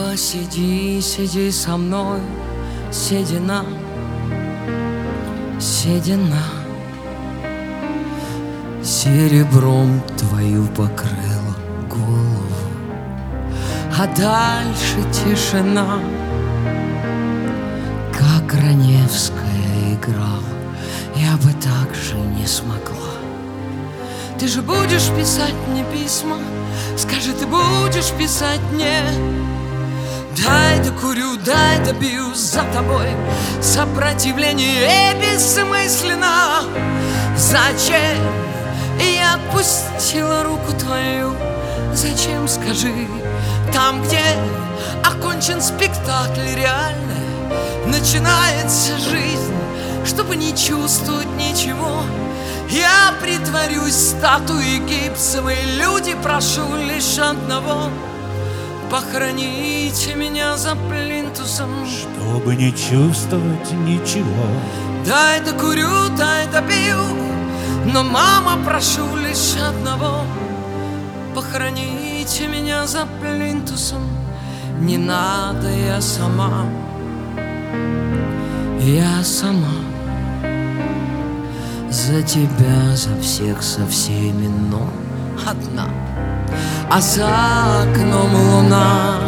Посиди, сиди со мной, седина, седина, серебром твою покрыла голову, а дальше тишина, как Раневская играла, я бы так же не смогла. Ты же будешь писать мне письма, скажи, ты будешь писать мне? Дай докурю, дай добью за тобой, сопротивление бессмысленно. Зачем я отпустила руку твою? Зачем, скажи, там, где окончен спектакль реально, начинается жизнь, чтобы не чувствовать ничего. Я притворюсь статуей гипсовой, люди, прошу лишь одного: похороните меня за плинтусом, чтобы не чувствовать ничего. Дай докурю, дай допью, но, мама, прошу лишь одного: похороните меня за плинтусом. Не надо, я сама, я сама. За тебя, за всех, со всеми, но одна. А за окном луна,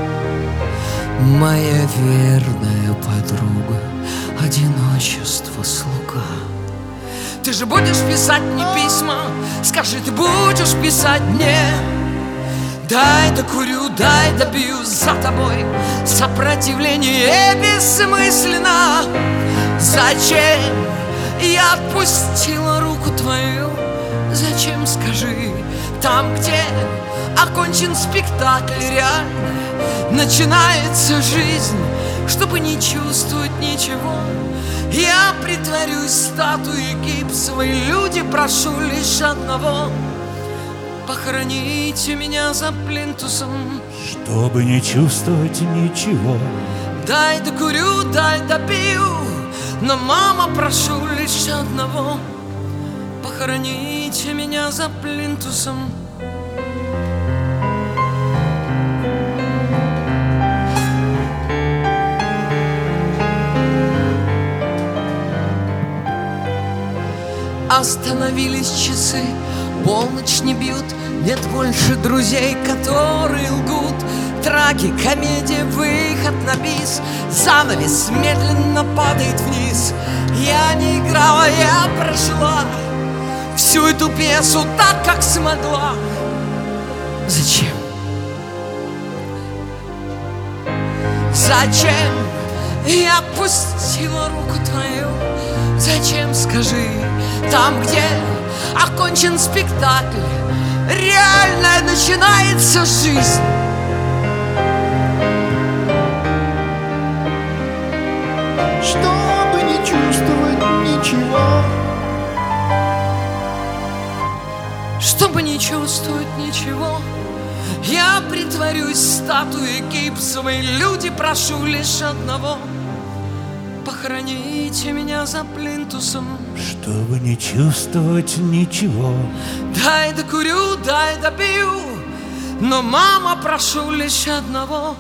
моя верная подруга, одиночество слуга. Ты же будешь писать мне письма, скажи, ты будешь писать мне? Дай докурю, дай добью за тобой, сопротивление бессмысленно. Зачем я отпустила руку твою? Зачем, скажи, там, где окончен спектакль реально, начинается жизнь, чтобы не чувствовать ничего. Я притворюсь статуей гипсовой, люди, прошу лишь одного: похороните меня за плинтусом, чтобы не чувствовать ничего. Дай докурю, дай допью, но, мама, прошу лишь одного: похороните меня за плинтусом. Остановились часы, полночь не бьют, нет больше друзей, которые лгут. Трагикомедия, выход на бис, занавес медленно падает вниз. Я не играла, я прожила всю эту пьесу так, как смогла. Зачем? Зачем я отпустила руку твою? Зачем, скажи, там, где окончен спектакль, реально начинается жизнь? Чтобы не чувствовать ничего. Чтобы не чувствовать ничего, я притворюсь статуей гипсовой, люди, прошу лишь одного: похороните меня за плинтусом, чтобы не чувствовать ничего. Дай докурю, дай допью, но, мама, прошу лишь одного: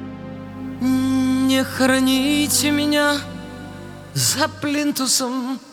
не хороните меня за плинтусом.